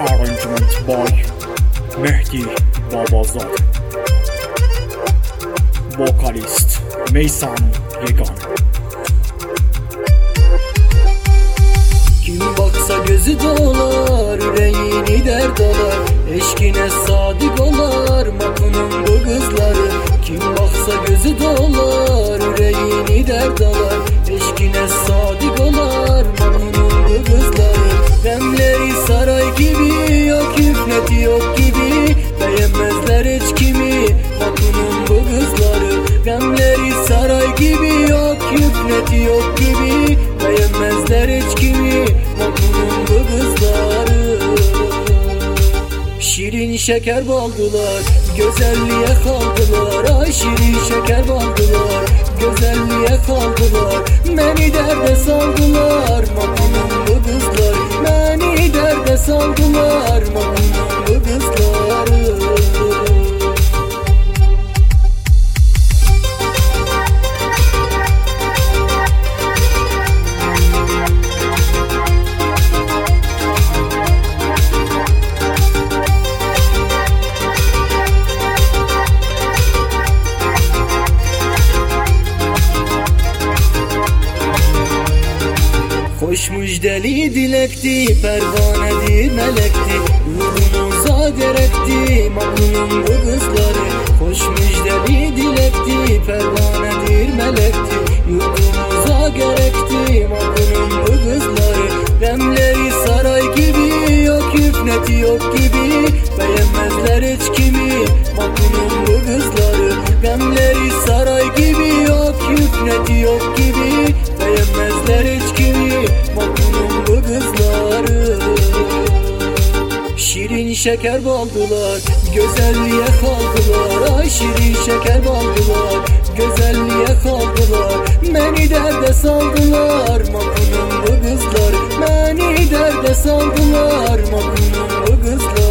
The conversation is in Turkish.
Arrangement by Mehdi Babazad. Vocalist Meysan Yegan. Kim baksa gözü dolar, yüreğini dert alar, eşkine sadık olar Makunun bu kızları. Kim baksa gözü dolar, yüreğini dert alar, eşkine sadık olar Makunun bu kızları. Demleri saray gibi, yok hükmeti yok gibi, beğenmezler hiç kimi Makunun bu kızları. Demleri saray gibi, yok hükmeti yok gibi, beğenmezler hiç kimi Makunun bu kızları. Şirin şeker baldılar, güzelliğe kaldılar. Ay şirin şeker baldılar, güzelliğe kaldılar. Beni derde saldılar Makunun bu kızlar. Beni derde saldılar Makunun bu kızları. Hoş müjdeli dilekti, pervanedir melekti, ruhunuza gerekti Makunun bu kızları. Hoş müjdeli dilekti, pervanedir melekti, ruhunuza gerekti Makunun bu kızları. Demleri saray gibi, yok hükmeti yok gibi, beğenmezler hiç kimi Makunun bu kızları. Demleri saray gibi, yok hükmeti yok gibi, beğenmezler hiç kimi Makunun bu kızları. Şirin şeker baldılar, güzelliğe kaldılar. Ay şirin şeker baldılar, güzelliğe kaldılar. Beni derde saldılar Makunun bu kızlar. Beni derde saldılar Makunun bu kızlar.